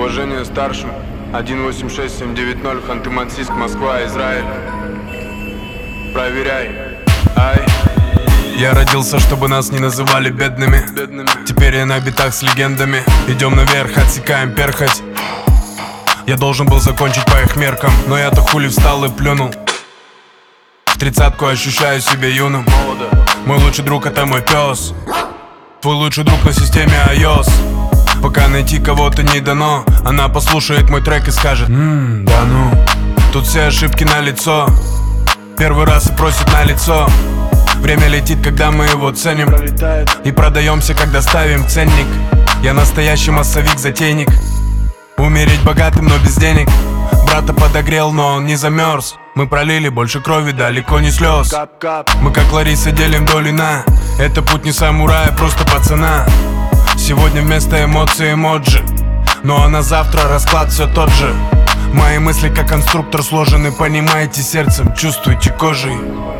Уважение старшим. 186790, Ханты-Мансийск, Москва, Израиль. Проверяй. Ай. Я родился, чтобы нас не называли бедными. Теперь я на битах с легендами. Идем наверх, отсекаем перхоть. Я должен был закончить по их меркам, но я-то хули встал и плюнул. В 30-ку ощущаю себя юным. Мой лучший друг — это мой пес. Твой лучший друг на системе iOS. Пока найти кого-то не дано. Она послушает мой трек и скажет: да ну. Тут все ошибки на лицо. Первый раз и просит на лицо. Время летит, когда мы его ценим. И продаемся, когда ставим ценник. Я настоящий массовик-затейник. Умереть богатым, но без денег. Брата подогрел, но он не замерз. Мы пролили больше крови, далеко не слез. Мы как Лариса делим доли на. Это путь не самурая, просто пацана. Сегодня вместо эмоций эмоджи, ну а на завтра расклад все тот же. Мои мысли как конструктор сложены, понимаете сердцем, чувствуете кожей.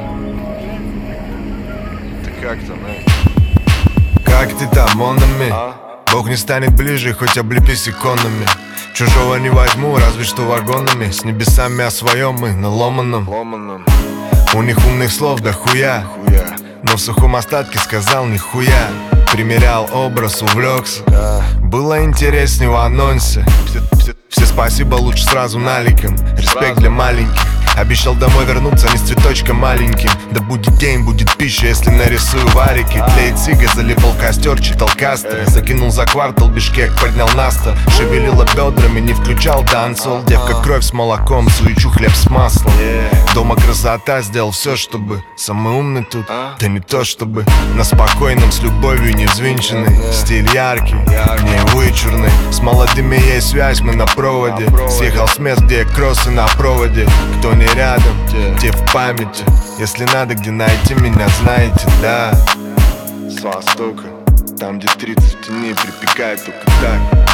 Ты как там, Как ты там, монами? Бог не станет ближе, хоть облепись иконами. Чужого не возьму, разве что вагонами. С небесами о своем мы на ломаном. У них умных слов да хуя, но в сухом остатке сказал нихуя. Примерял образ, увлекся. Было интереснее в анонсе. Все спасибо, лучше сразу наликом. Респект для маленьких. Обещал домой вернуться не с цветочком маленьким. Да будет день, будет пища, если нарисую варики. Тлеет сига, залипал в костер, читал кастры. Закинул за квартал, Бишкек поднял наста. Шевелила бедрами, не включал дансол. Девка кровь с молоком, суечу хлеб с маслом. Дома красота, сделал все, чтобы самый умный тут. Да не то чтобы на спокойном, с любовью не взвинченный. Стиль яркий, не вычурный. С молодыми есть связь, мы на проводе. Съехал с мест, где кроссы на проводе. Кто не рядом, те в памяти. Если надо, где найти меня, знаете, да. С востока, там где 30 в тени, припекает только так.